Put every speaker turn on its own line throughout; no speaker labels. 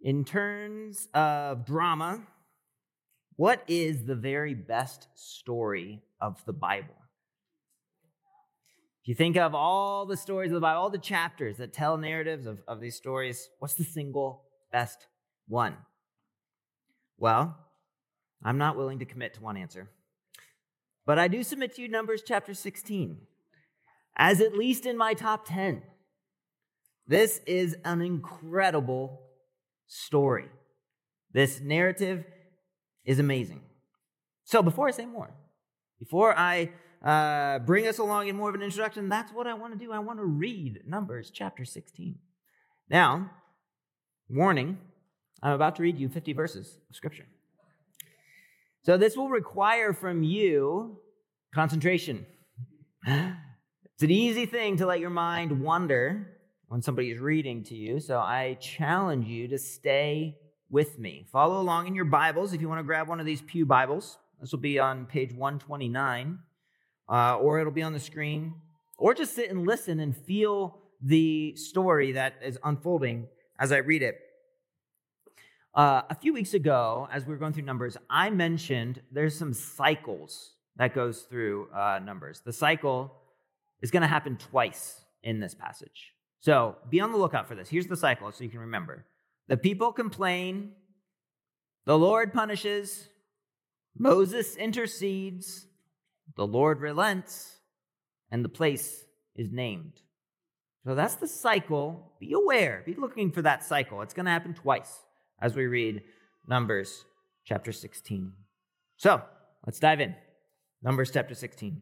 In terms of drama, what is the very best story of the Bible? If you think of all the stories of the Bible, all the chapters that tell narratives of these stories, what's the single best one? Well, I'm not willing to commit to one answer. But I do submit to you Numbers chapter 16 as at least in my top 10. This is an incredible story. This narrative is amazing. So before I say more, before I bring us along in more of an introduction, that's what I want to do. I want to read Numbers chapter 16. Now, warning, I'm about to read you 50 verses of Scripture. So this will require from you concentration. It's an easy thing to let your mind wander when somebody is reading to you, so I challenge you to stay with me. Follow along in your Bibles if you want to grab one of these pew Bibles. This will be on page 129, or it'll be on the screen, or just sit and listen and feel the story that is unfolding as I read it. A few weeks ago, as we were going through Numbers, I mentioned there's some cycles that goes through Numbers. The cycle is going to happen twice in this passage. So be on the lookout for this. Here's the cycle so you can remember. The people complain, the Lord punishes, Moses intercedes, the Lord relents, and the place is named. So that's the cycle. Be aware. Be looking for that cycle. It's going to happen twice as we read Numbers chapter 16. So let's dive in. Numbers chapter 16.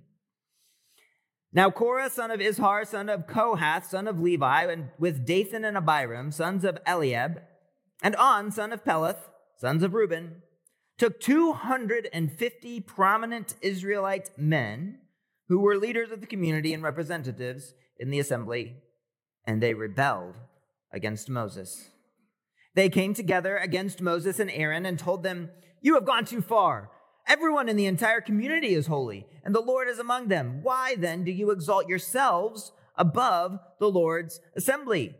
Now Korah, son of Izhar, son of Kohath, son of Levi, and with Dathan and Abiram, sons of Eliab, and On, son of Peleth, sons of Reuben, took 250 prominent Israelite men who were leaders of the community and representatives in the assembly, and they rebelled against Moses. They came together against Moses and Aaron and told them, "You have gone too far. Everyone in the entire community is holy, and the Lord is among them. Why then do you exalt yourselves above the Lord's assembly?"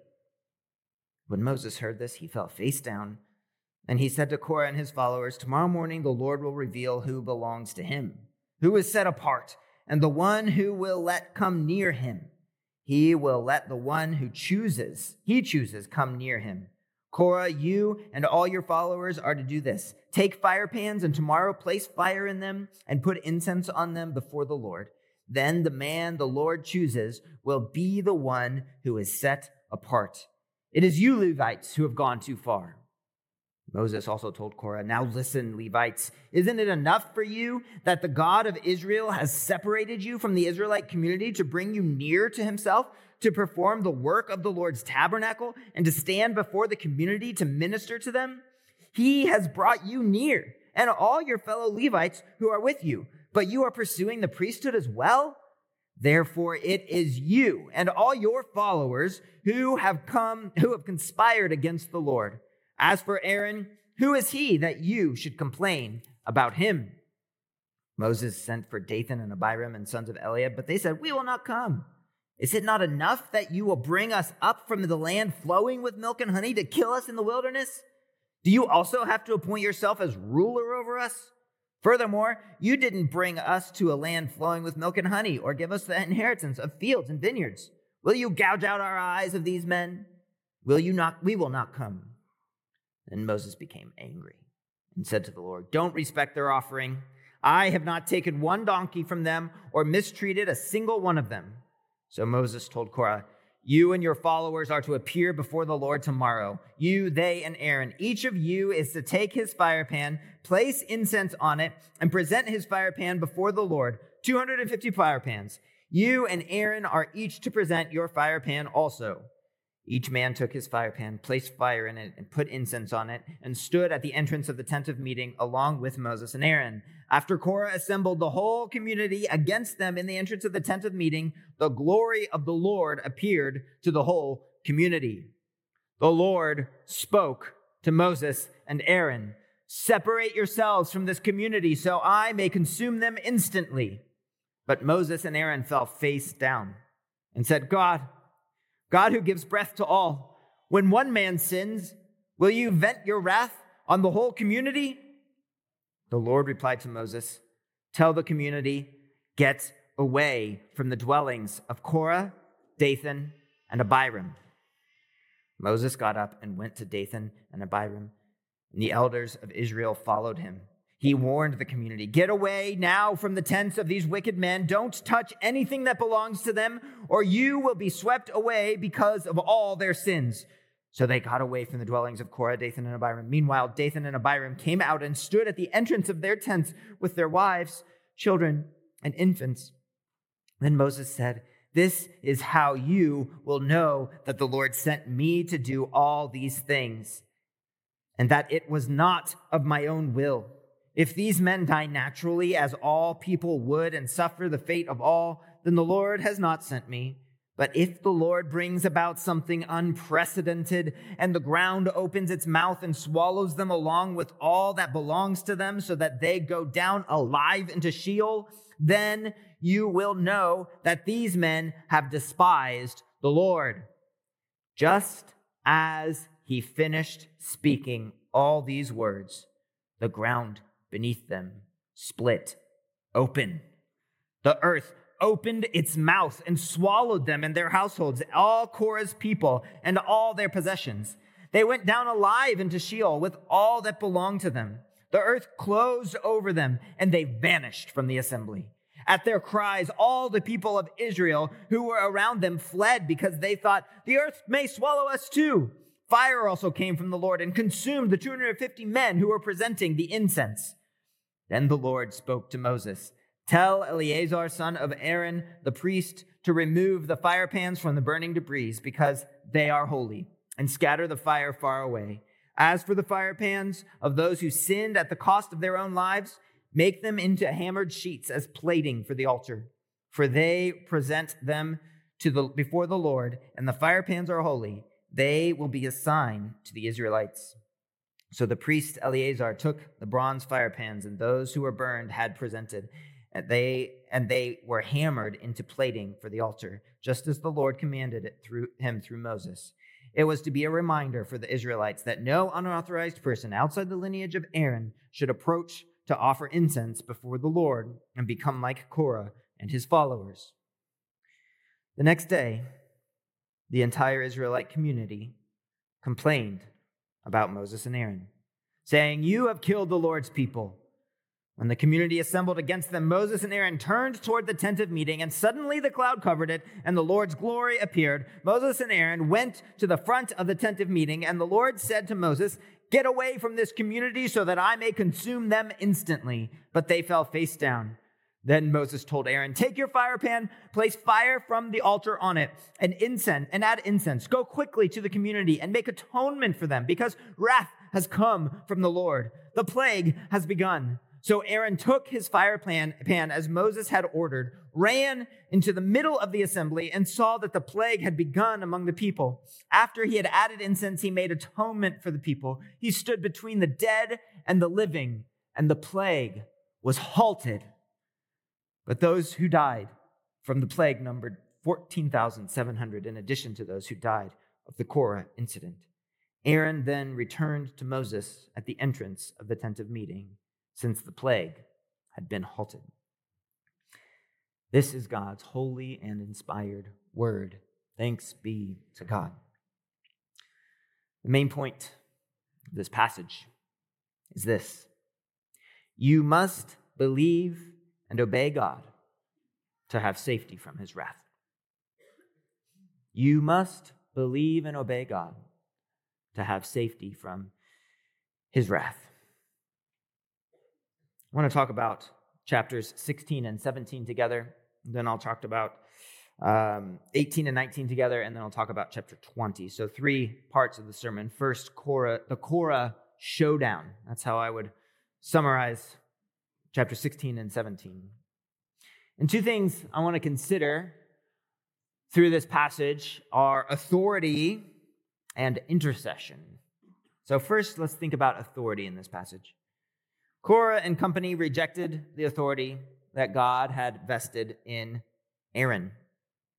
When Moses heard this, he fell face down, and he said to Korah and his followers, "Tomorrow morning the Lord will reveal who belongs to him, who is set apart, and the one who will let come near him. He will let the one he chooses come near him. Korah, you and all your followers are to do this. Take fire pans and tomorrow place fire in them and put incense on them before the Lord. Then the man the Lord chooses will be the one who is set apart. It is you, Levites, who have gone too far." Moses also told Korah, "Now listen, Levites, isn't it enough for you that the God of Israel has separated you from the Israelite community to bring you near to himself, to perform the work of the Lord's tabernacle, and to stand before the community to minister to them? He has brought you near, and all your fellow Levites who are with you, but you are pursuing the priesthood as well? Therefore it is you and all your followers who have conspired against the Lord. As for Aaron, who is he that you should complain about him?" Moses sent for Dathan and Abiram and sons of Eliab, but they said, "We will not come. Is it not enough that you will bring us up from the land flowing with milk and honey to kill us in the wilderness? Do you also have to appoint yourself as ruler over us? Furthermore, you didn't bring us to a land flowing with milk and honey or give us the inheritance of fields and vineyards. Will you gouge out our eyes of these men? Will you not? We will not come." Then Moses became angry and said to the Lord, "Don't respect their offering. I have not taken one donkey from them or mistreated a single one of them." So Moses told Korah, "You and your followers are to appear before the Lord tomorrow. You, they, and Aaron. Each of you is to take his fire pan, place incense on it, and present his fire pan before the Lord. 250 fire pans. You and Aaron are each to present your fire pan also." Each man took his fire pan, placed fire in it, and put incense on it, and stood at the entrance of the tent of meeting along with Moses and Aaron. After Korah assembled the whole community against them in the entrance of the tent of meeting, the glory of the Lord appeared to the whole community. The Lord spoke to Moses and Aaron, "Separate yourselves from this community so I may consume them instantly." But Moses and Aaron fell face down and said, God who gives breath to all, when one man sins, Will you vent your wrath on the whole community?" The Lord replied to Moses, "Tell the community, get away from the dwellings of Korah, Dathan, and Abiram." Moses got up and went to Dathan and Abiram, and the elders of Israel followed him. He warned the community, "Get away now from the tents of these wicked men. Don't touch anything that belongs to them, or you will be swept away because of all their sins." So they got away from the dwellings of Korah, Dathan, and Abiram. Meanwhile, Dathan and Abiram came out and stood at the entrance of their tents with their wives, children, and infants. Then Moses said, "This is how you will know that the Lord sent me to do all these things, and that it was not of my own will. If these men die naturally, as all people would, and suffer the fate of all, then the Lord has not sent me. But if the Lord brings about something unprecedented, and the ground opens its mouth and swallows them along with all that belongs to them, so that they go down alive into Sheol, then you will know that these men have despised the Lord." Just as he finished speaking all these words, the ground beneath them split open. The earth opened its mouth and swallowed them and their households, all Korah's people and all their possessions. They went down alive into Sheol with all that belonged to them. The earth closed over them, and they vanished from the assembly. At their cries, all the people of Israel who were around them fled, because they thought, "The earth may swallow us too." Fire also came from the Lord and consumed the 250 men who were presenting the incense. Then the Lord spoke to Moses, "Tell Eleazar, son of Aaron, the priest, to remove the fire pans from the burning debris, because they are holy, and scatter the fire far away. As for the fire pans of those who sinned at the cost of their own lives, make them into hammered sheets as plating for the altar, for they present them before the Lord, and the fire pans are holy. They will be a sign to the Israelites." So the priest Eleazar took the bronze fire pans, and those who were burned had presented, and they were hammered into plating for the altar, just as the Lord commanded it through Moses. It was to be a reminder for the Israelites that no unauthorized person outside the lineage of Aaron should approach to offer incense before the Lord and become like Korah and his followers. The next day, the entire Israelite community complained about Moses and Aaron, saying, "You have killed the Lord's people." When the community assembled against them, Moses and Aaron turned toward the tent of meeting, and suddenly the cloud covered it, and the Lord's glory appeared. Moses and Aaron went to the front of the tent of meeting, and the Lord said to Moses, "Get away from this community so that I may consume them instantly." But they fell face down. Then Moses told Aaron, "Take your fire pan, place fire from the altar on it, and add incense. Go quickly to the community and make atonement for them, because wrath has come from the Lord. The plague has begun." So Aaron took his fire pan as Moses had ordered, ran into the middle of the assembly, and saw that the plague had begun among the people. After he had added incense, he made atonement for the people. He stood between the dead and the living, and the plague was halted. But those who died from the plague numbered 14,700, in addition to those who died of the Korah incident. Aaron then returned to Moses at the entrance of the tent of meeting, since the plague had been halted. This is God's holy and inspired word. Thanks be to God. The main point of this passage is this: you must believe and obey God to have safety from his wrath. You must believe and obey God to have safety from his wrath. I want to talk about chapters 16 and 17 together. Then I'll talk about 18 and 19 together, and then I'll talk about chapter 20. So 3 parts of the sermon. First, the Korah showdown. That's how I would summarize chapter 16 and 17. And 2 things I want to consider through this passage are authority and intercession. So first, let's think about authority in this passage. Korah and company rejected the authority that God had vested in Aaron.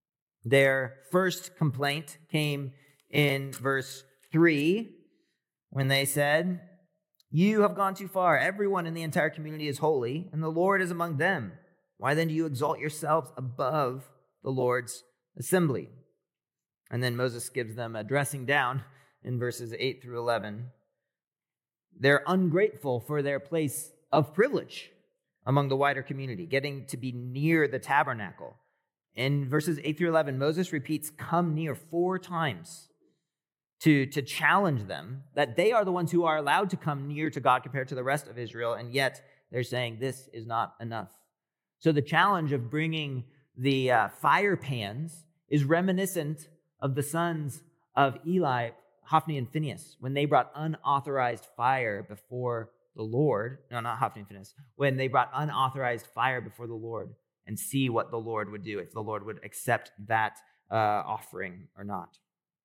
Their first complaint came in verse 3. when they said, "You have gone too far. Everyone in the entire community is holy, and the Lord is among them. Why then do you exalt yourselves above the Lord's assembly?" And then Moses gives them a dressing down in verses 8 through 11. They're ungrateful for their place of privilege among the wider community, getting to be near the tabernacle. In verses 8 through 11, Moses repeats "come near" 4 times to challenge them that they are the ones who are allowed to come near to God compared to the rest of Israel, and yet they're saying this is not enough. So the challenge of bringing the fire pans is reminiscent of the sons of Eli, Hophni and Phinehas, when they brought unauthorized fire before the Lord. No, not Hophni and Phinehas. When they brought unauthorized fire before the Lord and see what the Lord would do, if the Lord would accept that offering or not.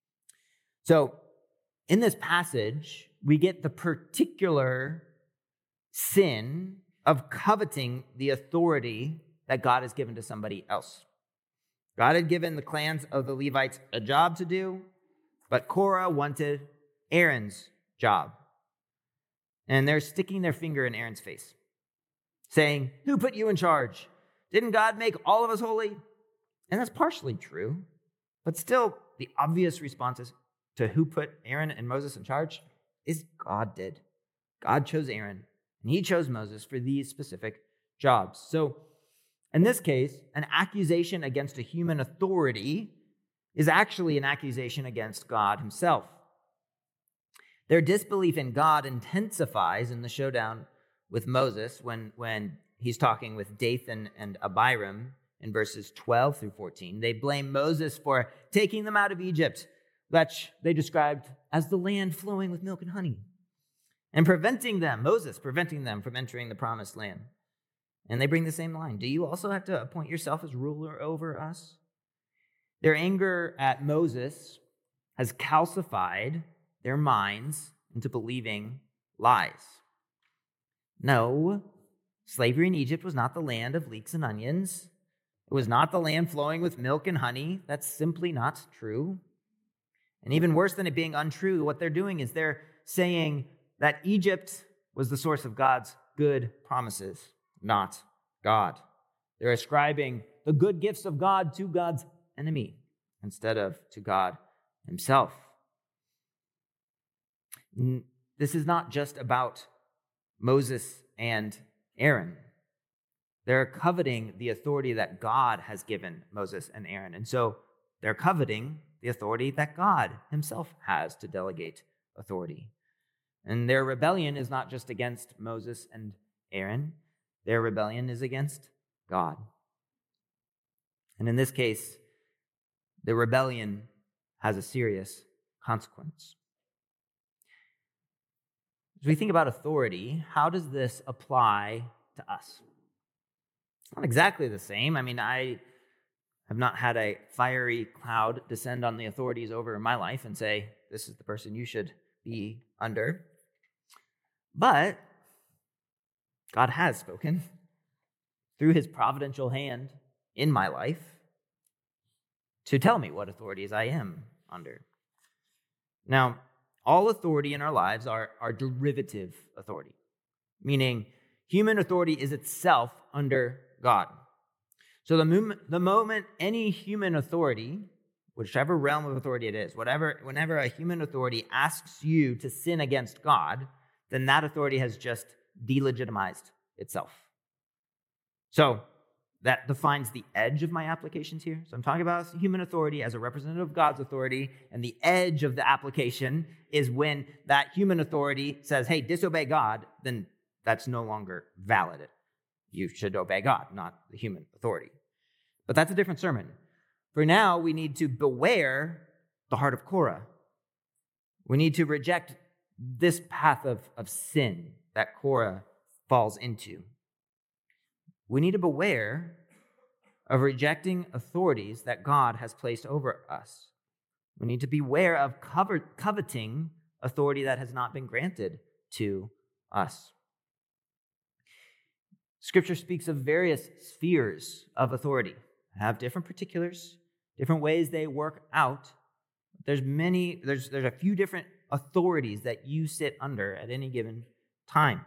So in this passage, we get the particular sin of coveting the authority that God has given to somebody else. God had given the clans of the Levites a job to do, but Korah wanted Aaron's job. And they're sticking their finger in Aaron's face, saying, "Who put you in charge? Didn't God make all of us holy?" And that's partially true, but still the obvious response is to who put Aaron and Moses in charge is God did. God chose Aaron, and he chose Moses for these specific jobs. So in this case, an accusation against a human authority is actually an accusation against God himself. Their disbelief in God intensifies in the showdown with Moses when he's talking with Dathan and Abiram in verses 12 through 14. They blame Moses for taking them out of Egypt, which they described as the land flowing with milk and honey, and Moses preventing them from entering the promised land. And they bring the same line. "Do you also have to appoint yourself as ruler over us?" Their anger at Moses has calcified their minds into believing lies. No, slavery in Egypt was not the land of leeks and onions. It was not the land flowing with milk and honey. That's simply not true. And even worse than it being untrue, what they're doing is they're saying that Egypt was the source of God's good promises, not God. They're ascribing the good gifts of God to God's enemy instead of to God himself. This is not just about Moses and Aaron. They're coveting the authority that God has given Moses and Aaron. And so they're coveting the authority that God himself has to delegate authority. And their rebellion is not just against Moses and Aaron. Their rebellion is against God. And in this case, the rebellion has a serious consequence. As we think about authority, how does this apply to us? It's not exactly the same. I have not had a fiery cloud descend on the authorities over my life and say, "This is the person you should be under." But God has spoken through his providential hand in my life to tell me what authorities I am under. Now, all authority in our lives are derivative authority, meaning human authority is itself under God. So the moment any human authority, whichever realm of authority it is, whenever a human authority asks you to sin against God, then that authority has just delegitimized itself. So that defines the edge of my applications here. So I'm talking about human authority as a representative of God's authority, and the edge of the application is when that human authority says, "Hey, disobey God," then that's no longer valid. You should obey God, not the human authority. But that's a different sermon. For now, we need to beware the heart of Korah. We need to reject this path of sin that Korah falls into. We need to beware of rejecting authorities that God has placed over us. We need to beware of coveting authority that has not been granted to us. Scripture speaks of various spheres of authority, have different particulars, different ways they work out. There's a few different authorities that you sit under at any given time.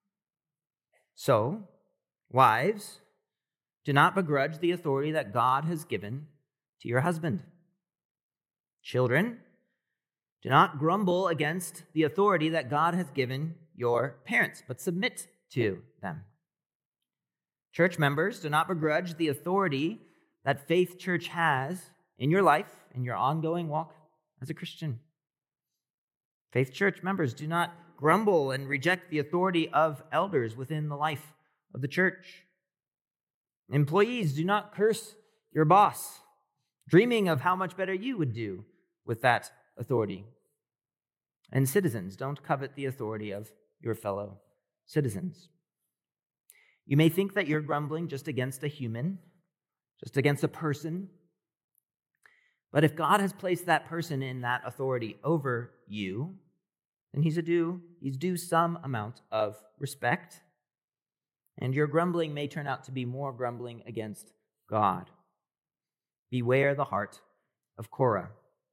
So, wives, do not begrudge the authority that God has given to your husband. Children, do not grumble against the authority that God has given your parents, but submit to them. Church members, do not begrudge the authority that Faith Church has in your life, in your ongoing walk as a Christian. Faith Church members, do not grumble and reject the authority of elders within the life of the church. Employees, do not curse your boss, dreaming of how much better you would do with that authority. And citizens, don't covet the authority of your fellow citizens. You may think that you're grumbling just against a human, just against a person. But if God has placed that person in that authority over you, then he's due some amount of respect. And your grumbling may turn out to be more grumbling against God. Beware the heart of Korah.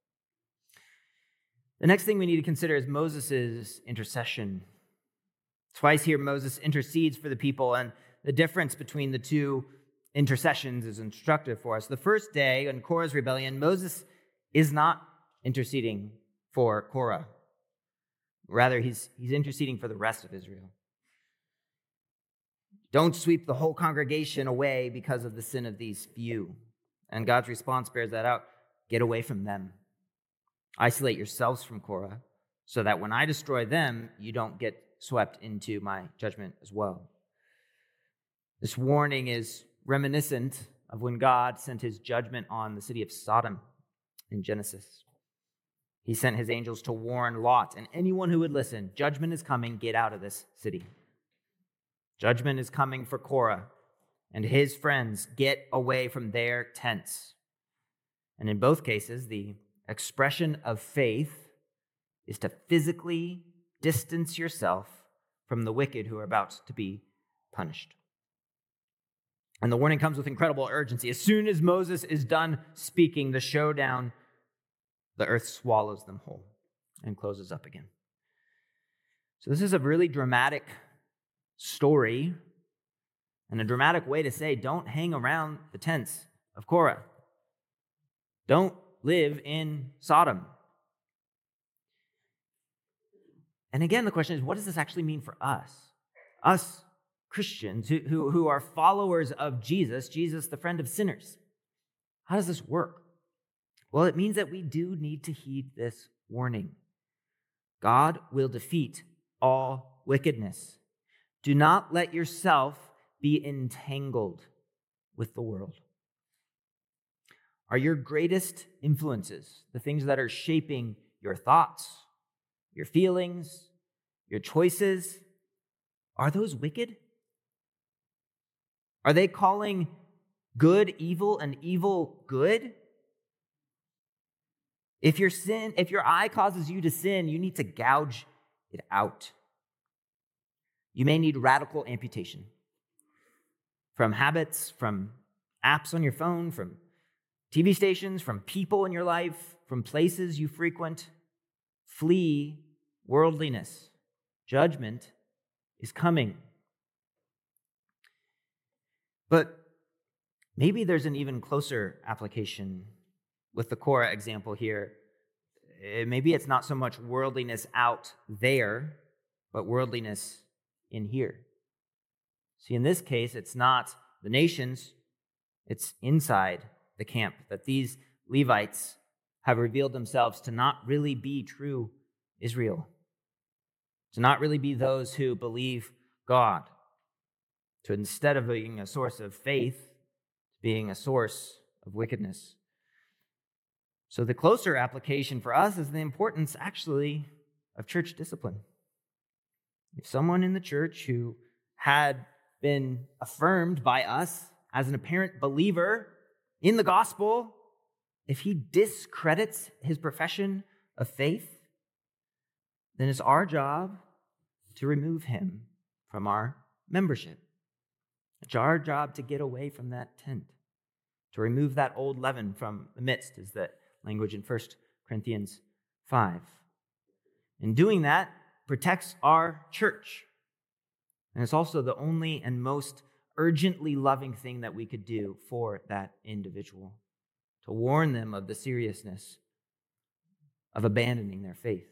The next thing we need to consider is Moses' intercession. Twice here, Moses intercedes for the people, and the difference between the two intercessions is instructive for us. The first day in Korah's rebellion, Moses is not interceding for Korah. Rather, he's interceding for the rest of Israel. Don't sweep the whole congregation away because of the sin of these few. And God's response bears that out. Get away from them. Isolate yourselves from Korah, so that when I destroy them, you don't get swept into my judgment as well. This warning is reminiscent of when God sent his judgment on the city of Sodom in Genesis. He sent his angels to warn Lot and anyone who would listen. Judgment is coming, get out of this city. Judgment is coming for Korah and his friends. Get away from their tents. And in both cases, the expression of faith is to physically distance yourself from the wicked who are about to be punished. And the warning comes with incredible urgency. As soon as Moses is done speaking, the showdown, the earth swallows them whole and closes up again. So this is a really dramatic story and a dramatic way to say, don't hang around the tents of Korah. Don't live in Sodom. And again, the question is, what does this actually mean for us? Us Christians who are followers of Jesus, the friend of sinners. How does this work? Well, it means that we do need to heed this warning. God will defeat all wickedness. Do not let yourself be entangled with the world. Are your greatest influences, the things that are shaping your thoughts, your feelings, your choices, are those wicked? Are they calling good evil and evil good? If your eye causes you to sin, you need to gouge it out. You may need radical amputation from habits, from apps on your phone, from TV stations, from people in your life, from places you frequent. Flee worldliness. Judgment is coming. But maybe there's an even closer application with the Korah example here. Maybe it's not so much worldliness out there, but worldliness in here. See, in this case, it's not the nations, it's inside the camp that these Levites have revealed themselves to not really be true Israel, to not really be those who believe God, to instead of being a source of faith, being a source of wickedness. So the closer application for us is the importance, actually, of church discipline. If someone in the church who had been affirmed by us as an apparent believer in the gospel, if he discredits his profession of faith, then it's our job to remove him from our membership. It's our job to get away from that tent, to remove that old leaven from the midst, is the language in 1 Corinthians 5. And doing that protects our church. And it's also the only and most urgently loving thing that we could do for that individual, to warn them of the seriousness of abandoning their faith.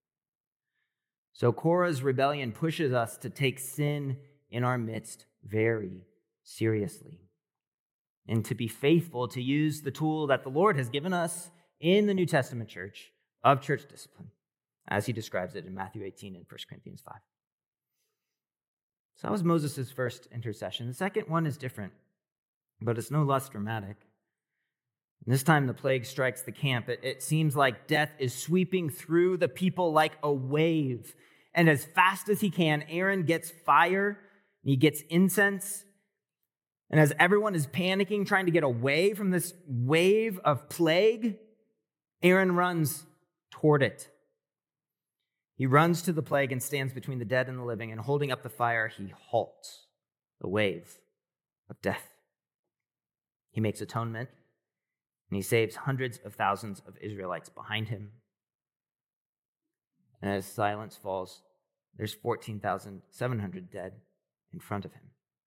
So Korah's rebellion pushes us to take sin in our midst very seriously and to be faithful to use the tool that the Lord has given us in the New Testament church of church discipline, as he describes it in Matthew 18 and 1 Corinthians 5. So that was Moses' first intercession. The second one is different, but it's no less dramatic. And this time the plague strikes the camp. It seems like death is sweeping through the people like a wave. And as fast as he can, Aaron gets fire, and he gets incense. And as everyone is panicking, trying to get away from this wave of plague, Aaron runs toward it. He runs to the plague and stands between the dead and the living, and holding up the fire, he halts the wave of death. He makes atonement, and he saves hundreds of thousands of Israelites behind him. And as silence falls, there's 14,700 dead in front of him.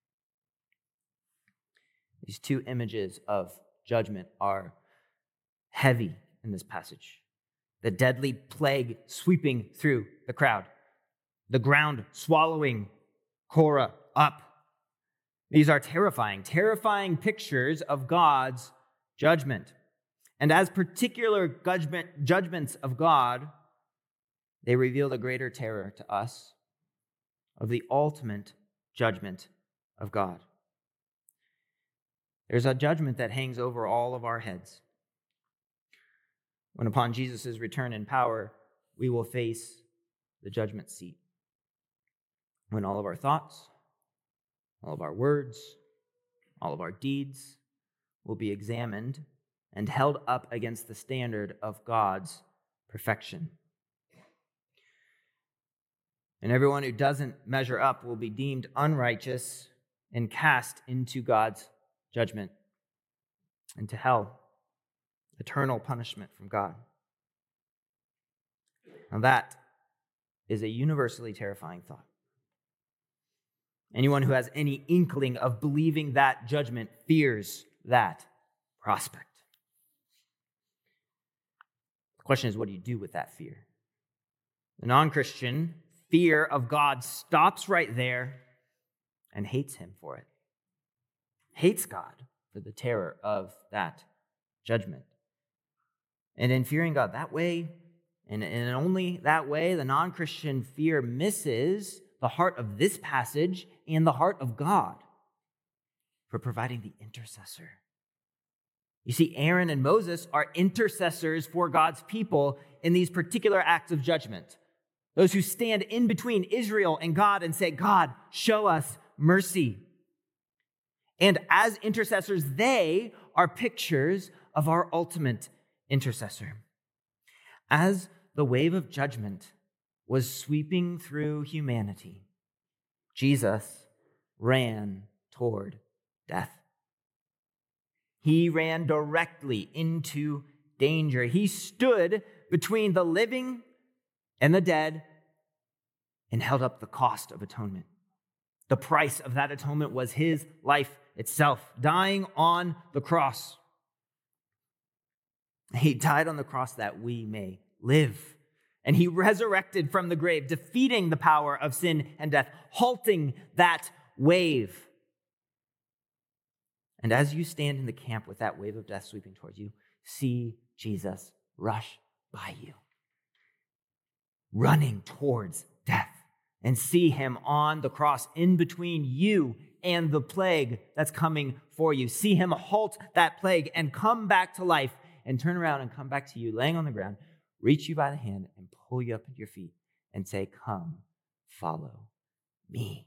These two images of judgment are heavy in this passage. The deadly plague sweeping through the crowd, the ground swallowing Korah up. These are terrifying pictures of God's judgment. And as particular judgments of God, they reveal the greater terror to us of the ultimate judgment of God. There's a judgment that hangs over all of our heads. When upon Jesus' return in power, we will face the judgment seat. When all of our thoughts, all of our words, all of our deeds will be examined and held up against the standard of God's perfection. And everyone who doesn't measure up will be deemed unrighteous and cast into God's judgment, into hell, eternal punishment from God. Now that is a universally terrifying thought. Anyone who has any inkling of believing that judgment fears that prospect. The question is, what do you do with that fear? The non-Christian fear of God stops right there and hates him for it. Hates God for the terror of that judgment. And in fearing God that way, and only that way, the non-Christian fear misses the heart of this passage and the heart of God for providing the intercessor. You see, Aaron and Moses are intercessors for God's people in these particular acts of judgment. Those who stand in between Israel and God and say, God, show us mercy. And as intercessors, they are pictures of our ultimate intercessor. As the wave of judgment was sweeping through humanity, Jesus ran toward death. He ran directly into danger. He stood between the living and the dead and held up the cost of atonement. The price of that atonement was his life itself, dying on the cross. He died on the cross that we may live. And he resurrected from the grave, defeating the power of sin and death, halting that wave. And as you stand in the camp with that wave of death sweeping towards you, see Jesus rush by you, running towards death, and see him on the cross in between you and the plague that's coming for you. See him halt that plague and come back to life and turn around and come back to you, laying on the ground, reach you by the hand and pull you up to your feet and say, come, follow me.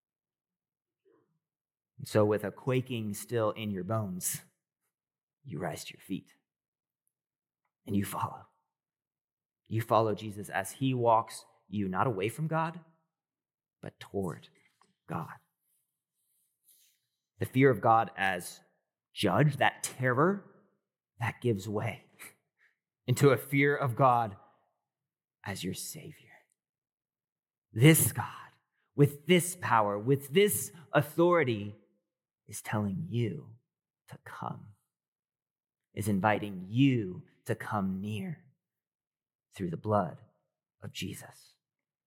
And so with a quaking still in your bones, you rise to your feet and you follow. You follow Jesus as he walks you not away from God, but toward God. The fear of God as judge, that terror, that gives way into a fear of God as your Savior. This God, with this power, with this authority, is telling you to come, is inviting you to come near through the blood of Jesus.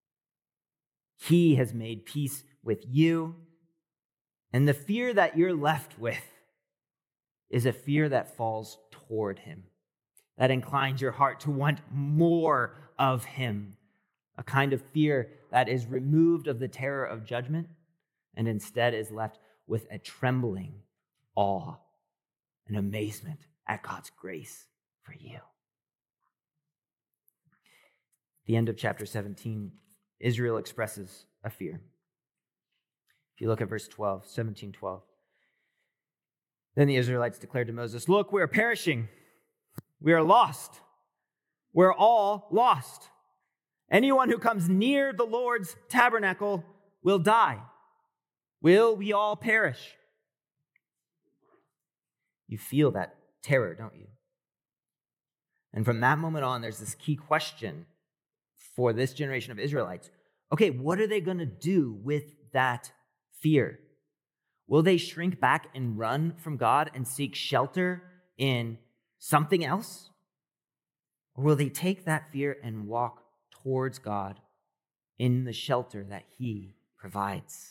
He has made peace with you, and the fear that you're left with is a fear that falls toward him, that inclines your heart to want more of him, a kind of fear that is removed of the terror of judgment and instead is left with a trembling awe and amazement at God's grace for you. At the end of chapter 17, Israel expresses a fear. If you look at verse 12, 17:12. Then the Israelites declared to Moses, "Look, we are perishing. We are lost. We're all lost. Anyone who comes near the Lord's tabernacle will die. Will we all perish?" You feel that terror, don't you? And from that moment on, there's this key question for this generation of Israelites. Okay, what are they going to do with that fear? Will they shrink back and run from God and seek shelter in something else? Or will they take that fear and walk towards God in the shelter that he provides?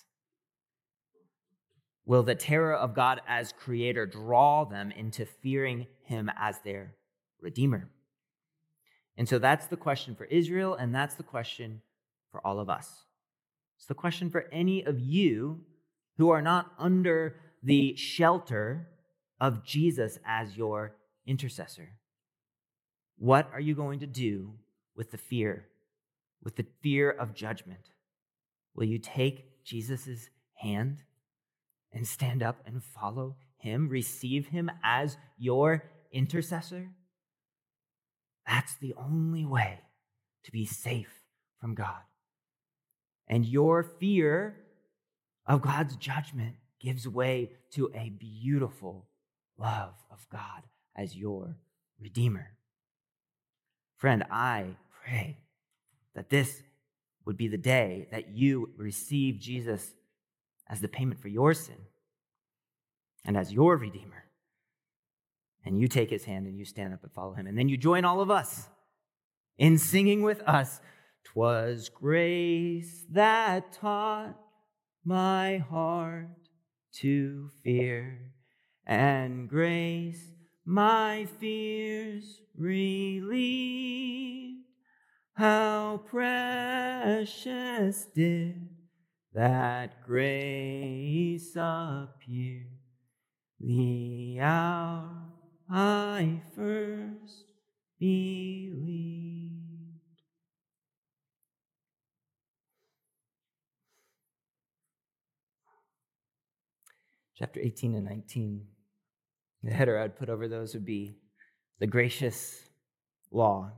Will the terror of God as creator draw them into fearing him as their redeemer? And so that's the question for Israel, and that's the question for all of us. It's the question for any of you who are not under the shelter of Jesus as your intercessor. What are you going to do with the fear of judgment? Will you take Jesus' hand and stand up and follow him, receive him as your intercessor? That's the only way to be safe from God. And your fear of God's judgment gives way to a beautiful love of God as your Redeemer. Friend, I pray that this would be the day that you receive Jesus as the payment for your sin and as your Redeemer. And you take his hand and you stand up and follow him. And then you join all of us in singing with us, "'Twas grace that taught my heart to fear, and grace my fears relieved. How precious did that grace appear, the hour I first believed." Chapter 18 and 19, the header I'd put over those would be the gracious law.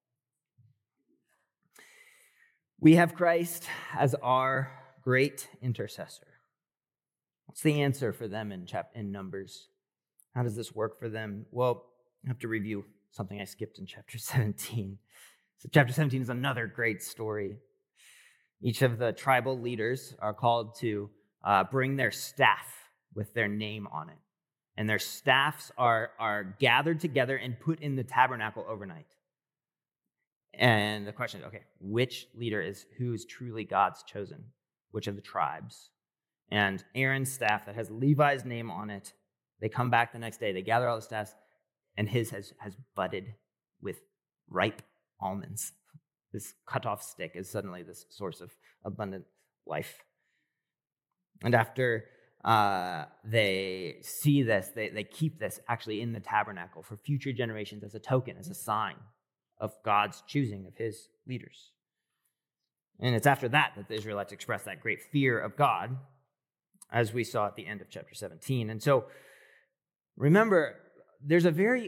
We have Christ as our great intercessor. What's the answer for them in Numbers? How does this work for them? Well, I have to review something I skipped in chapter 17. So chapter 17 is another great story. Each of the tribal leaders are called to bring their staff with their name on it. And their staffs are gathered together and put in the tabernacle overnight. And the question is, okay, which leader who's truly God's chosen? Which of the tribes? And Aaron's staff that has Levi's name on it, they come back the next day, they gather all the staffs, and his has budded with ripe almonds. This cut-off stick is suddenly this source of abundant life. And after they see this, they keep this actually in the tabernacle for future generations as a token, as a sign of God's choosing of his leaders. And it's after that the Israelites express that great fear of God, as we saw at the end of chapter 17. And so, remember, there's a very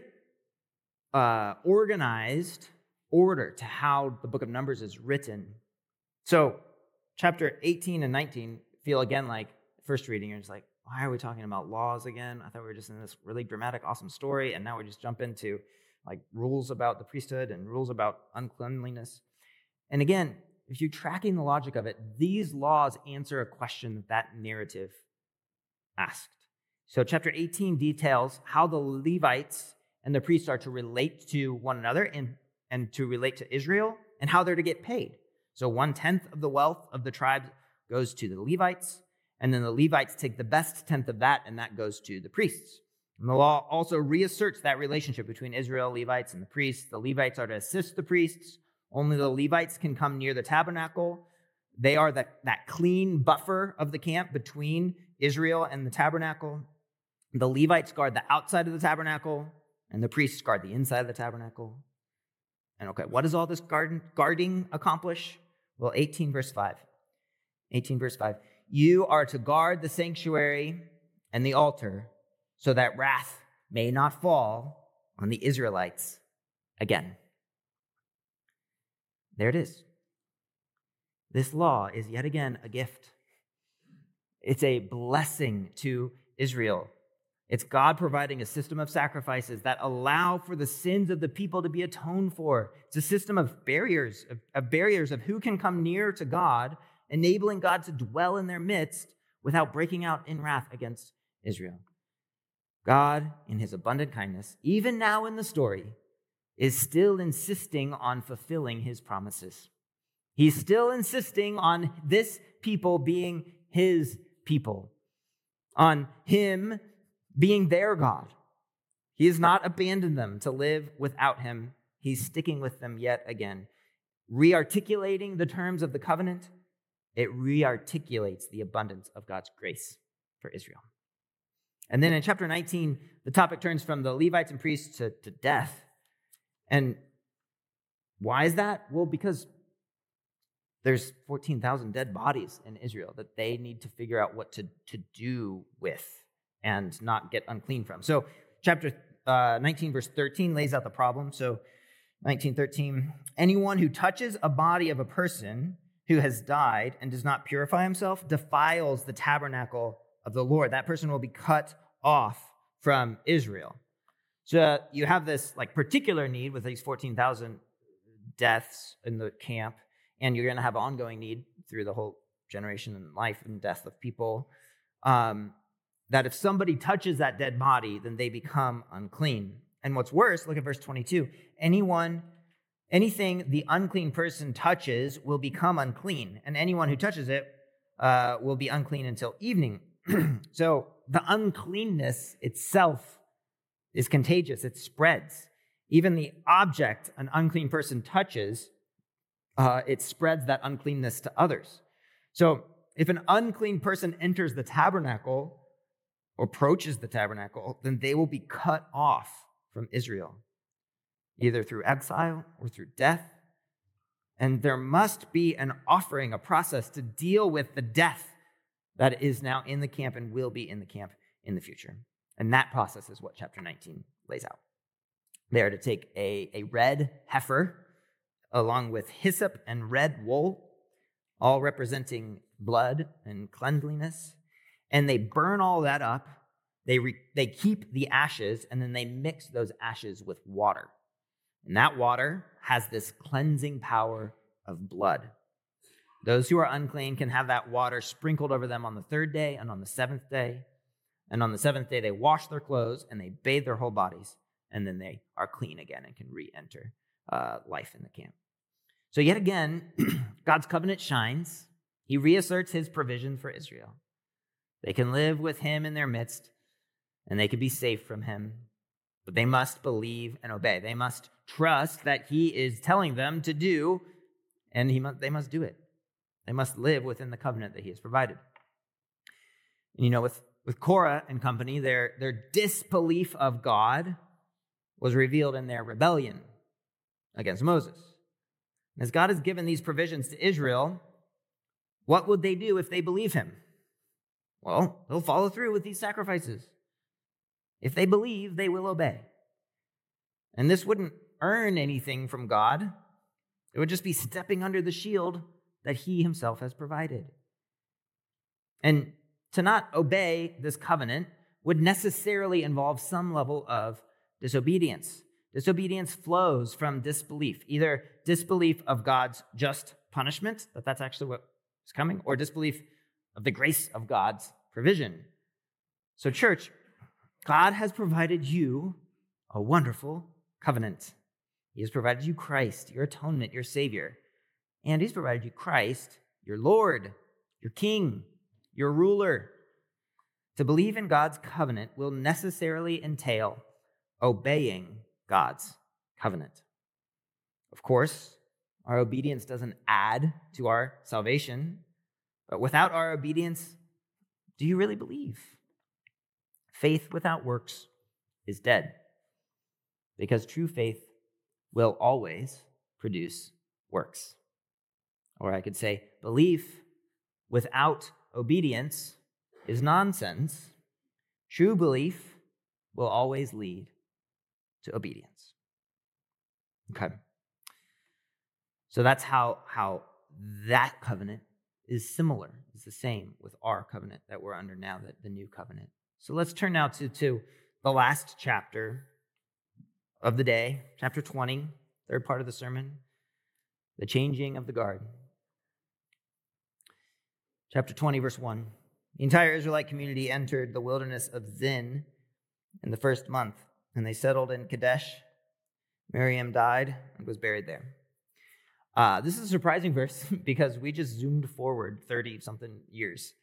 organized order to how the book of Numbers is written. So, chapter 18 and 19 feel again like first reading. You're just like, why are we talking about laws again? I thought we were just in this really dramatic, awesome story, and now we just jump into like rules about the priesthood and rules about uncleanliness. And again, if you're tracking the logic of it, these laws answer a question that narrative asked. So chapter 18 details how the Levites and the priests are to relate to one another and to relate to Israel and how they're to get paid. So 1/10 of the wealth of the tribes goes to the Levites, and then the Levites take the best tenth of that, and that goes to the priests. And the law also reasserts that relationship between Israel, Levites, and the priests. The Levites are to assist the priests. Only the Levites can come near the tabernacle. They are that clean buffer of the camp between Israel and the tabernacle. The Levites guard the outside of the tabernacle, and the priests guard the inside of the tabernacle. And okay, what does all this guarding accomplish? Well, 18 verse 5. 18 verse 5. You are to guard the sanctuary and the altar so that wrath may not fall on the Israelites again. There it is. This law is yet again a gift. It's a blessing to Israel. It's God providing a system of sacrifices that allow for the sins of the people to be atoned for. It's a system of barriers of who can come near to God, enabling God to dwell in their midst without breaking out in wrath against Israel. God, in his abundant kindness, even now in the story, is still insisting on fulfilling his promises. He's still insisting on this people being his people, on him being their God. He has not abandoned them to live without him. He's sticking with them yet again. Re-articulating the terms of the covenant, it re-articulates the abundance of God's grace for Israel. And then in chapter 19, the topic turns from the Levites and priests to death. And why is that? Well, because there's 14,000 dead bodies in Israel that they need to figure out what to do with and not get unclean from. So chapter 19, verse 13 lays out the problem. So 19:13, anyone who touches a body of a person who has died and does not purify himself defiles the tabernacle of the Lord. That person will be cut off from Israel. So you have this particular need with these 14,000 deaths in the camp, and you're going to have ongoing need through the whole generation and life and death of people, that if somebody touches that dead body, then they become unclean. And what's worse, look at verse 22. Anything the unclean person touches will become unclean, and anyone who touches it will be unclean until evening. So the uncleanness itself is contagious. It spreads. Even the object an unclean person touches, it spreads that uncleanness to others. So if an unclean person enters the tabernacle or approaches the tabernacle, then they will be cut off from Israel, either through exile or through death. And there must be an offering, a process to deal with the death that is now in the camp and will be in the camp in the future. And that process is what chapter 19 lays out. They are to take a red heifer along with hyssop and red wool, all representing blood and cleanliness, and they burn all that up. They keep the ashes, and then they mix those ashes with water. And that water has this cleansing power of blood. Those who are unclean can have that water sprinkled over them on the third day and on the seventh day. And on the seventh day, they wash their clothes and they bathe their whole bodies. And then they are clean again and can re-enter life in the camp. So yet again, God's covenant shines. He reasserts his provision for Israel. They can live with him in their midst, and they can be safe from him. But they must believe and obey. They must trust that he is telling them to do, and they must do it. They must live within the covenant that he has provided. And with Korah and company, their disbelief of God was revealed in their rebellion against Moses. And as God has given these provisions to Israel, what would they do if they believe him? Well, they'll follow through with these sacrifices. If they believe, they will obey. And this wouldn't earn anything from God. It would just be stepping under the shield that he himself has provided. And to not obey this covenant would necessarily involve some level of disobedience. Disobedience flows from disbelief, either disbelief of God's just punishment, that's actually what is coming, or disbelief of the grace of God's provision. So, church, God has provided you a wonderful covenant. He has provided you Christ, your atonement, your Savior. And he's provided you Christ, your Lord, your King, your ruler. To believe in God's covenant will necessarily entail obeying God's covenant. Of course, our obedience doesn't add to our salvation, but without our obedience, do you really believe? Faith without works is dead, because true faith will always produce works. Or I could say, belief without obedience is nonsense. True belief will always lead to obedience. Okay. So that's how that covenant is similar, is the same with our covenant that we're under now, the new covenant. So let's turn now to the last chapter of the day, chapter 20, third part of the sermon, the changing of the guard. Chapter 20, verse 1. The entire Israelite community entered the wilderness of Zin in the first month, and they settled in Kadesh. Miriam died and was buried there. This is a surprising verse because we just zoomed forward 30-something years.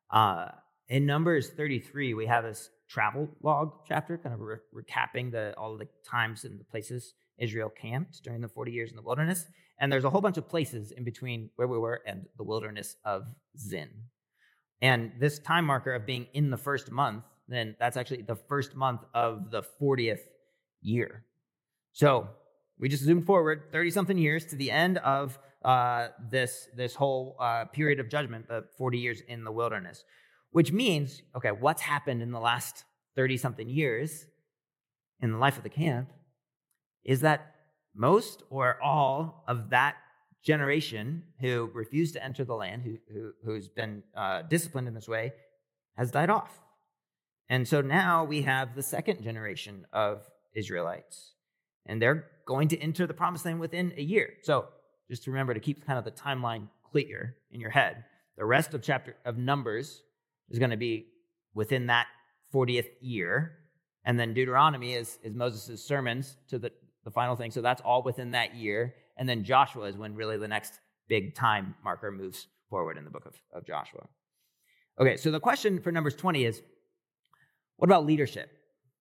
In Numbers 33, we have this travel log chapter, kind of recapping all the times and the places Israel camped during the 40 years in the wilderness. And there's a whole bunch of places in between where we were and the wilderness of Zin. And this time marker of being in the first month, then that's actually the first month of the 40th year. So we just zoomed forward 30-something years to the end of this whole period of judgment, the 40 years in the wilderness, which means, okay, what's happened in the last 30-something years in the life of the camp is that most or all of that generation who refused to enter the land, who's been disciplined in this way, has died off. And so now we have the second generation of Israelites, and they're going to enter the promised land within a year. So just to remember to keep kind of the timeline clear in your head, the rest of chapter of Numbers is going to be within that 40th year, and then Deuteronomy is Moses' sermons to the final thing. So that's all within that year. And then Joshua is when really the next big time marker moves forward in the book of Joshua. Okay, so the question for Numbers 20 is, what about leadership?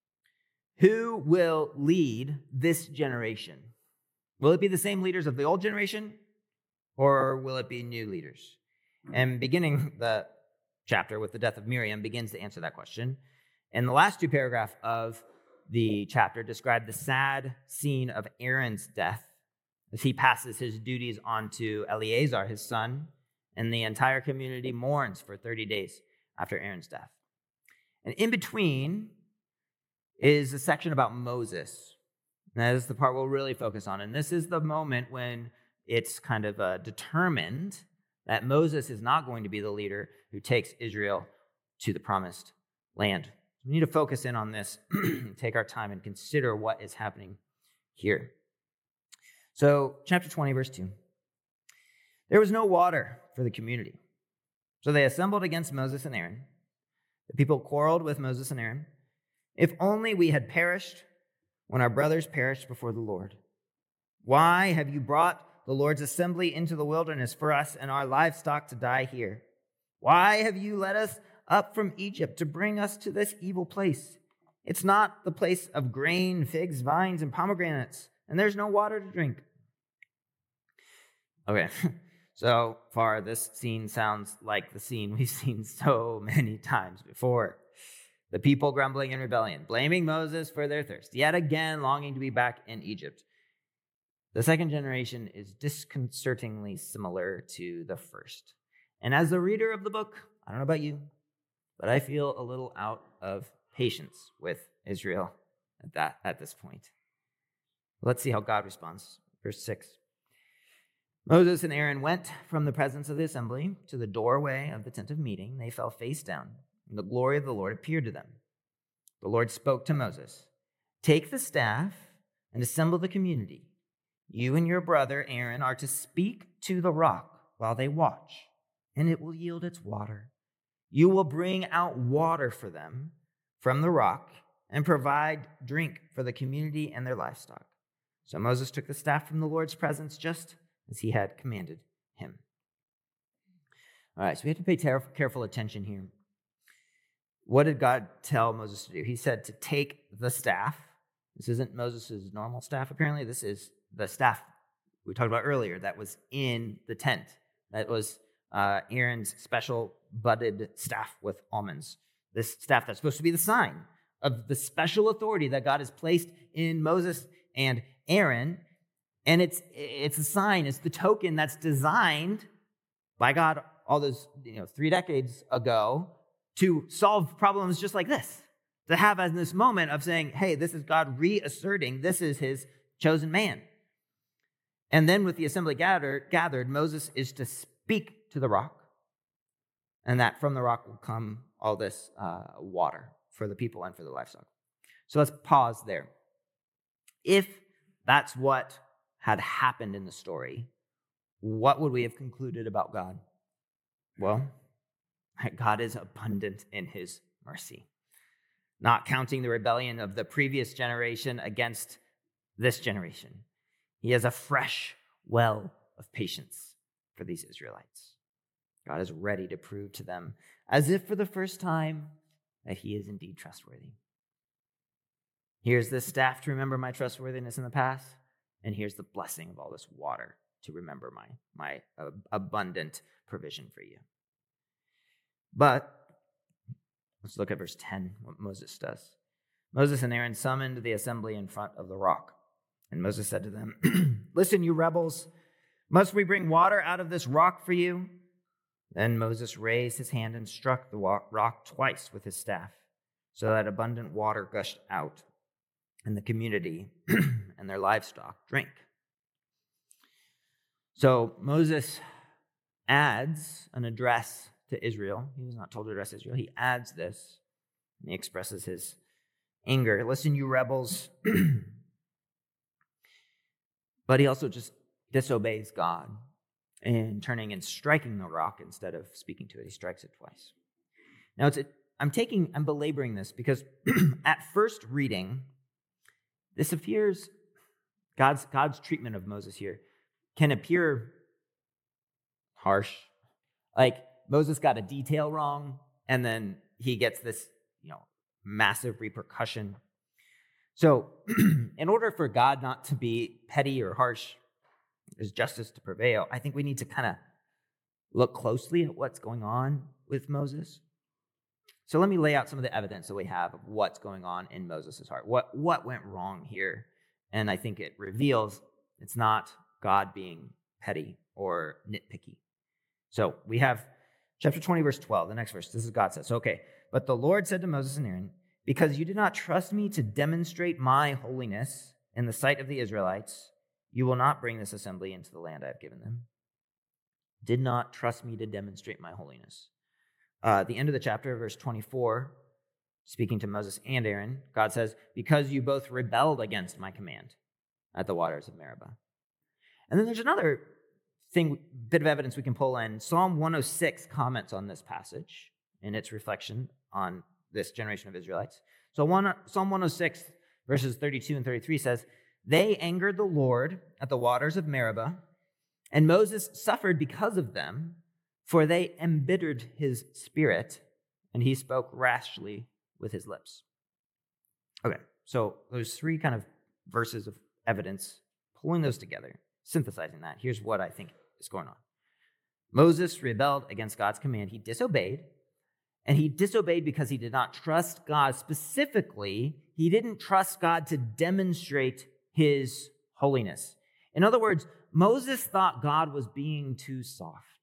Who will lead this generation? Will it be the same leaders of the old generation, or will it be new leaders? And beginning the chapter with the death of Miriam begins to answer that question. And the last two paragraphs of the chapter describe the sad scene of Aaron's death as he passes his duties on to Eleazar, his son, and the entire community mourns for 30 days after Aaron's death. And in between is a section about Moses. And that is the part we'll really focus on. And this is the moment when it's kind of determined that Moses is not going to be the leader who takes Israel to the promised land. We need to focus in on this, take our time, and consider what is happening here. So, chapter 20, verse 2. There was no water for the community. So they assembled against Moses and Aaron. The people quarreled with Moses and Aaron. If only we had perished when our brothers perished before the Lord. Why have you brought the Lord's assembly into the wilderness for us and our livestock to die here? Why have you led us up from Egypt to bring us to this evil place? It's not the place of grain, figs, vines, and pomegranates, and there's no water to drink. Okay, so far this scene sounds like the scene we've seen so many times before. The people grumbling in rebellion, blaming Moses for their thirst, yet again longing to be back in Egypt. The second generation is disconcertingly similar to the first. And as the reader of the book, I don't know about you, but I feel a little out of patience with Israel at this point. Let's see how God responds. Verse 6. Moses and Aaron went from the presence of the assembly to the doorway of the tent of meeting. They fell face down, and the glory of the Lord appeared to them. The Lord spoke to Moses, "Take the staff and assemble the community. You and your brother Aaron are to speak to the rock while they watch, and it will yield its water. You will bring out water for them from the rock and provide drink for the community and their livestock." So Moses took the staff from the Lord's presence just as he had commanded him. All right, so we have to pay careful attention here. What did God tell Moses to do? He said to take the staff. This isn't Moses' normal staff, apparently. This is the staff we talked about earlier that was in the tent. That was Aaron's special budded staff with almonds. This staff that's supposed to be the sign of the special authority that God has placed in Moses and Aaron. And it's a sign, it's the token that's designed by God all those 3 decades ago to solve problems just like this. To have as this moment of saying, hey, this is God reasserting this is his chosen man. And then with the assembly gathered, Moses is to speak to the rock, and that from the rock will come all this water for the people and for the livestock. So let's pause there. If that's what had happened in the story, what would we have concluded about God? Well, God is abundant in his mercy, not counting the rebellion of the previous generation against this generation. He has a fresh well of patience for these Israelites. God is ready to prove to them, as if for the first time, that he is indeed trustworthy. Here's this staff to remember my trustworthiness in the past, and here's the blessing of all this water to remember my abundant provision for you. But let's look at verse 10, what Moses does. Moses and Aaron summoned the assembly in front of the rock. And Moses said to them, "Listen, you rebels, must we bring water out of this rock for you?" Then Moses raised his hand and struck the rock twice with his staff, so that abundant water gushed out, and the community and their livestock drank. So Moses adds an address to Israel. He was not told to address Israel. He adds this, and he expresses his anger. "Listen, you rebels." But he also just disobeys God in turning and striking the rock instead of speaking to it. He strikes it twice. Now, I'm belaboring this because at first reading, this appears, God's treatment of Moses here can appear harsh. Like Moses got a detail wrong, and then he gets this, massive repercussion. So, in order for God not to be petty or harsh, there's justice to prevail, I think we need to kind of look closely at what's going on with Moses. So let me lay out some of the evidence that we have of what's going on in Moses' heart. What went wrong here? And I think it reveals it's not God being petty or nitpicky. So we have chapter 20, verse 12, the next verse. This is God says, "Okay, but the Lord said to Moses and Aaron, because you did not trust me to demonstrate my holiness in the sight of the Israelites, you will not bring this assembly into the land I have given them." Did not trust me to demonstrate my holiness. The end of the chapter, verse 24, speaking to Moses and Aaron, God says, "Because you both rebelled against my command at the waters of Meribah." And then there's another bit of evidence we can pull in. Psalm 106 comments on this passage in its reflection on this generation of Israelites. So Psalm 106, verses 32 and 33 says, "They angered the Lord at the waters of Meribah, and Moses suffered because of them, for they embittered his spirit, and he spoke rashly with his lips." Okay, so there's 3 kind of verses of evidence, pulling those together, synthesizing that. Here's what I think is going on. Moses rebelled against God's command. He disobeyed. And he disobeyed because he did not trust God. Specifically, he didn't trust God to demonstrate his holiness. In other words, Moses thought God was being too soft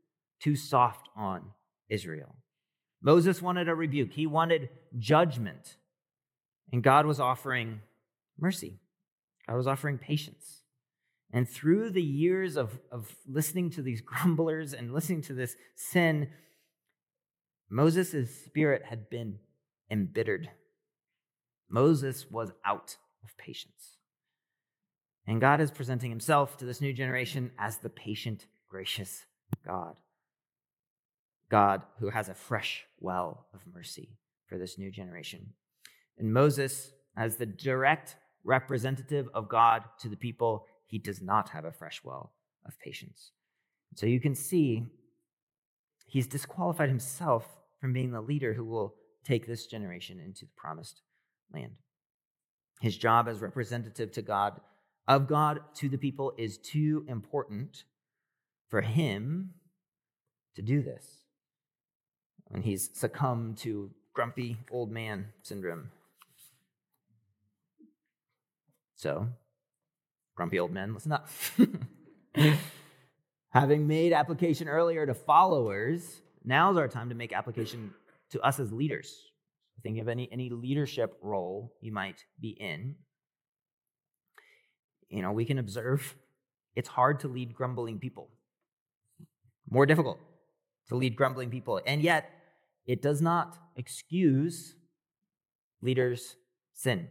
on Israel. Moses wanted a rebuke. He wanted judgment. And God was offering mercy. God was offering patience. And through the years of listening to these grumblers and listening to this sin, Moses' spirit had been embittered. Moses was out of patience. And God is presenting himself to this new generation as the patient, gracious God. God who has a fresh well of mercy for this new generation. And Moses, as the direct representative of God to the people, he does not have a fresh well of patience. So you can see he's disqualified himself from being the leader who will take this generation into the promised land. His job as representative to God, of God to the people, is too important for him to do this. And he's succumbed to grumpy old man syndrome. So, grumpy old men, listen up. Having made application earlier to followers, now's our time to make application to us as leaders. Think of any leadership role you might be in. We can observe it's hard to lead grumbling people. More difficult to lead grumbling people. And yet, it does not excuse leaders' sin.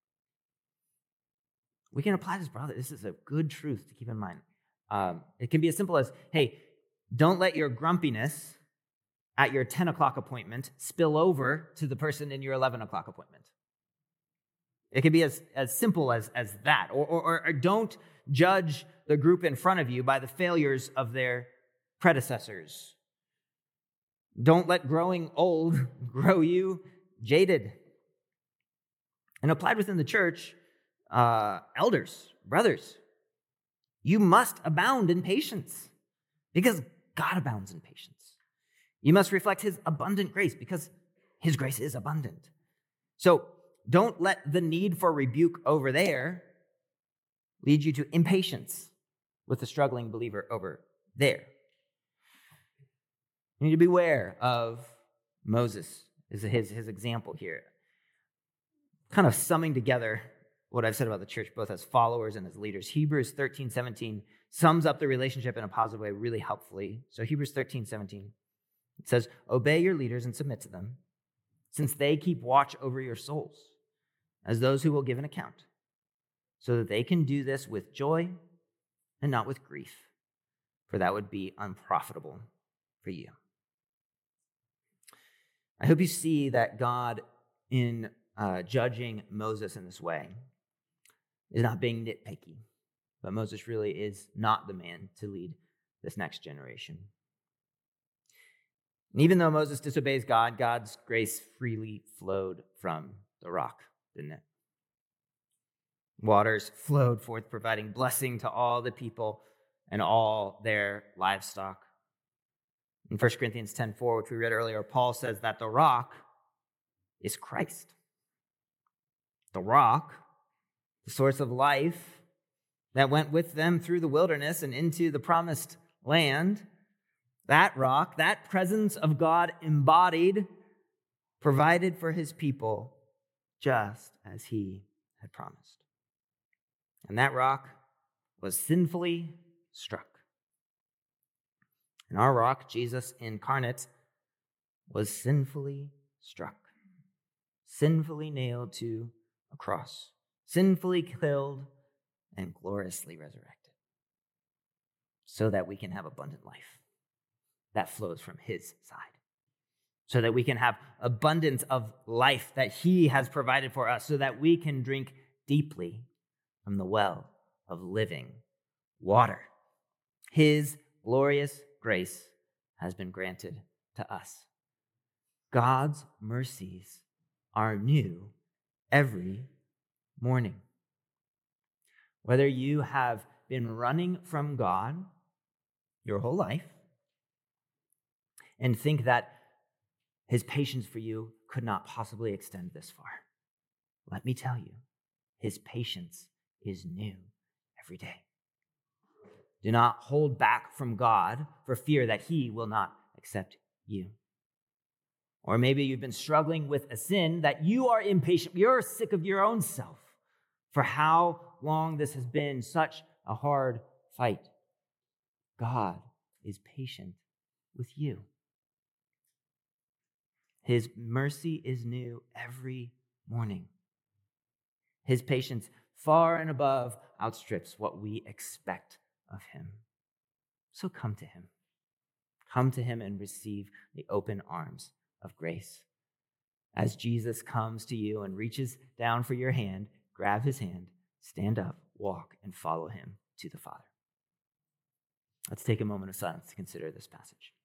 We can apply this, brother. This is a good truth to keep in mind. It can be as simple as, hey, don't let your grumpiness at your 10 o'clock appointment spill over to the person in your 11 o'clock appointment. It can be as simple as that. Or don't judge the group in front of you by the failures of their predecessors. Don't let growing old grow you jaded. And applied within the church, elders, brothers, you must abound in patience because God abounds in patience. You must reflect his abundant grace because his grace is abundant. So don't let the need for rebuke over there lead you to impatience with the struggling believer over there. You need to beware of Moses, is his example here. Kind of summing together what I've said about the church, both as followers and as leaders. Hebrews 13:17 sums up the relationship in a positive way really helpfully. So Hebrews 13:17, it says, obey your leaders and submit to them, since they keep watch over your souls, as those who will give an account, so that they can do this with joy and not with grief, for that would be unprofitable for you. I hope you see that God, in judging Moses in this way, is not being nitpicky, but Moses really is not the man to lead this next generation. And even though Moses disobeys God, God's grace freely flowed from the rock, didn't it? Waters flowed forth, providing blessing to all the people and all their livestock. In 1 Corinthians 10:4, which we read earlier, Paul says that the rock is Christ. The rock, the source of life that went with them through the wilderness and into the promised land, that rock, that presence of God embodied, provided for his people just as he had promised. And that rock was sinfully struck. And our rock, Jesus incarnate, was sinfully struck, sinfully nailed to a cross, sinfully killed, and gloriously resurrected, so that we can have abundant life that flows from his side, so that we can have abundance of life that he has provided for us, so that we can drink deeply from the well of living water. His glorious grace has been granted to us. God's mercies are new every morning. Whether you have been running from God your whole life and think that his patience for you could not possibly extend this far, let me tell you, his patience is new every day. Do not hold back from God for fear that he will not accept you. Or maybe you've been struggling with a sin that you are impatient. You're sick of your own self for how long this has been such a hard fight. God is patient with you. His mercy is new every morning. His patience far and above outstrips what we expect of him. So come to him. Come to him and receive the open arms of grace. As Jesus comes to you and reaches down for your hand, grab his hand, stand up, walk, and follow him to the Father. Let's take a moment of silence to consider this passage.